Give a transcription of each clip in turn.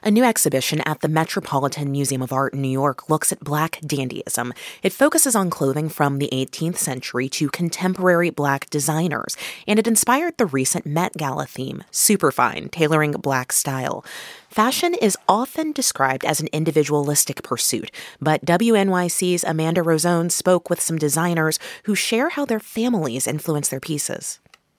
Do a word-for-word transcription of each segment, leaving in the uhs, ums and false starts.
A new exhibition at the Metropolitan Museum of Art in New York looks at Black dandyism. It focuses on clothing from the eighteenth century to contemporary Black designers, and it inspired the recent Met Gala theme, Superfine, tailoring Black style. Fashion is often described as an individualistic pursuit, but W N Y C's Amanda Rosone spoke with some designers who share how their families influence their pieces.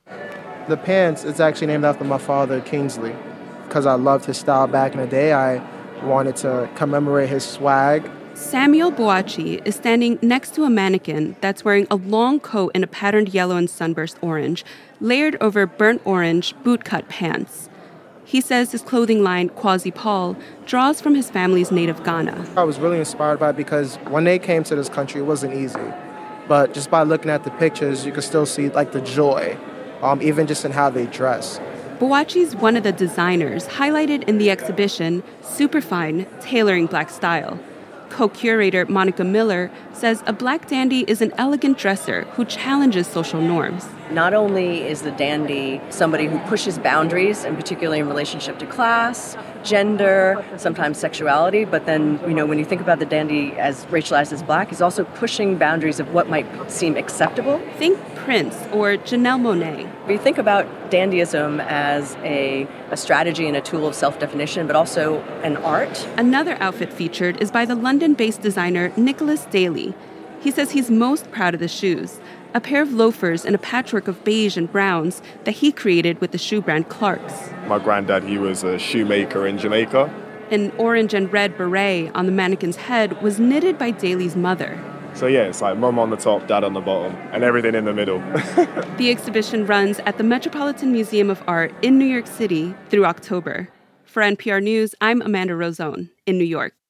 The pants is actually named after my father, Kingsley. Because I loved his style back in the day, I wanted to commemorate his swag. Samuel Boakye is standing next to a mannequin that's wearing a long coat in a patterned yellow and sunburst orange, layered over burnt orange bootcut pants. He says his clothing line, Kwasi Paul, draws from his family's native Ghana. I was really inspired by it because when they came to this country, it wasn't easy. But just by looking at the pictures, you could still see like the joy, um, even just in how they dress. Boakye's one of the designers highlighted in the exhibition, Superfine, Tailoring Black Style. Co-curator Monica Miller says a Black dandy is an elegant dresser who challenges social norms. Not only is the dandy somebody who pushes boundaries, and particularly in relationship to class, gender, sometimes sexuality, but then, you know, when you think about the dandy as racialized as Black, he's also pushing boundaries of what might seem acceptable. Think Prince or Janelle Monáe. We think about dandyism as a, a strategy and a tool of self-definition, but also an art. Another outfit featured is by the London-based designer Nicholas Daly. He says he's most proud of the shoes, a pair of loafers and a patchwork of beige and browns that he created with the shoe brand Clarks. My granddad, he was a shoemaker in Jamaica. An orange and red beret on the mannequin's head was knitted by Daly's mother. So yeah, it's like mum on the top, dad on the bottom, and everything in the middle. The exhibition runs at the Metropolitan Museum of Art in New York City through October. For N P R News, I'm Amanda Rosone in New York.